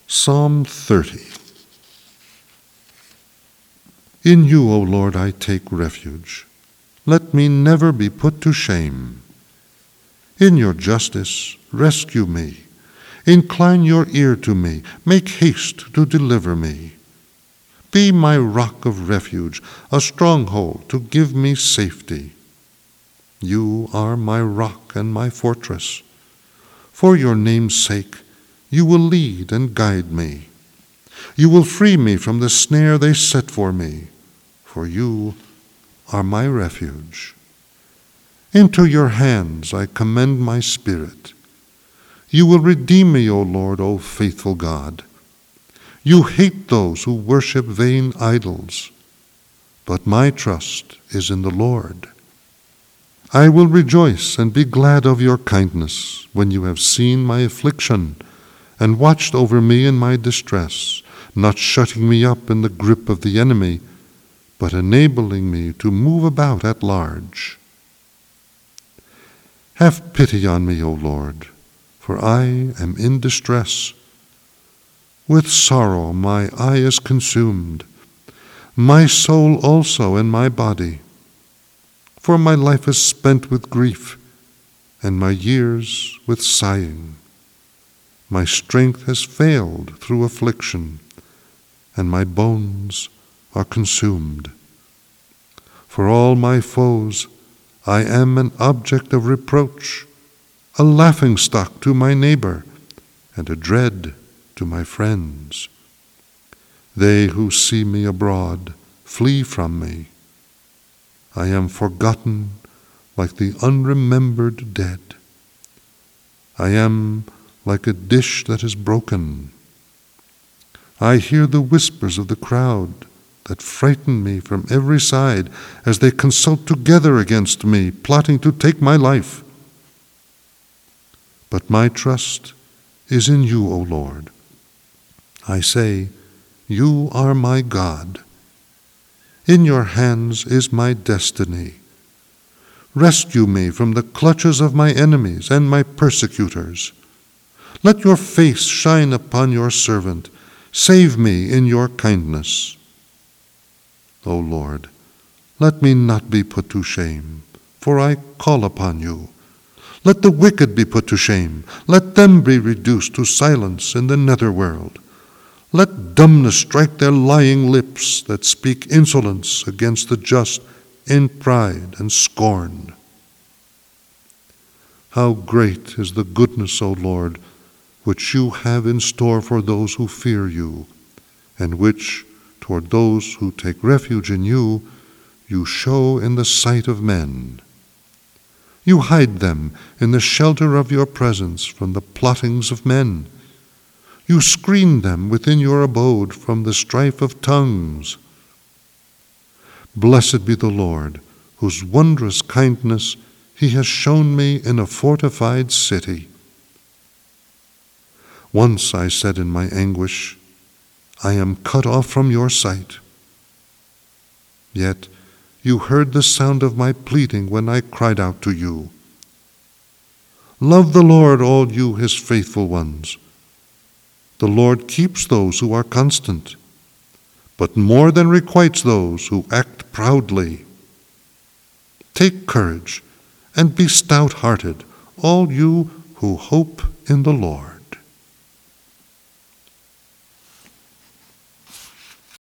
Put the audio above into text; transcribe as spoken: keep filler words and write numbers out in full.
Psalm thirty. In you, O Lord, I take refuge. Let me never be put to shame. In your justice, rescue me. Incline your ear to me. Make haste to deliver me. Be my rock of refuge, a stronghold to give me safety. You are my rock and my fortress. For your name's sake, you will lead and guide me. You will free me from the snare they set for me, for you are my refuge. Into your hands I commend my spirit. You will redeem me, O Lord, O faithful God. You hate those who worship vain idols, but my trust is in the Lord. I will rejoice and be glad of your kindness when you have seen my affliction and watched over me in my distress, not shutting me up in the grip of the enemy, but enabling me to move about at large. Have pity on me, O Lord, for I am in distress. With sorrow my eye is consumed, my soul also and my body. For my life is spent with grief, and my years with sighing. My strength has failed through affliction, and my bones are consumed. For all my foes, I am an object of reproach, a laughingstock to my neighbor, and a dread to my friends. They who see me abroad flee from me. I am forgotten like the unremembered dead. I am like a dish that is broken. I hear the whispers of the crowd that frighten me from every side as they consult together against me, plotting to take my life. But my trust is in you, O Lord. I say, you are my God. In your hands is my destiny. Rescue me from the clutches of my enemies and my persecutors. Let your face shine upon your servant. Save me in your kindness. O Lord, let me not be put to shame, for I call upon you. Let the wicked be put to shame. Let them be reduced to silence in the netherworld. Let dumbness strike their lying lips that speak insolence against the just in pride and scorn. How great is the goodness, O Lord, which you have in store for those who fear you, and which, toward those who take refuge in you, you show in the sight of men. You hide them in the shelter of your presence from the plottings of men. You screen them within your abode from the strife of tongues. Blessed be the Lord, whose wondrous kindness he has shown me in a fortified city. Once I said in my anguish, I am cut off from your sight. Yet you heard the sound of my pleading when I cried out to you. Love the Lord, all you his faithful ones. The Lord keeps those who are constant, but more than requites those who act proudly. Take courage and be stout-hearted, all you who hope in the Lord.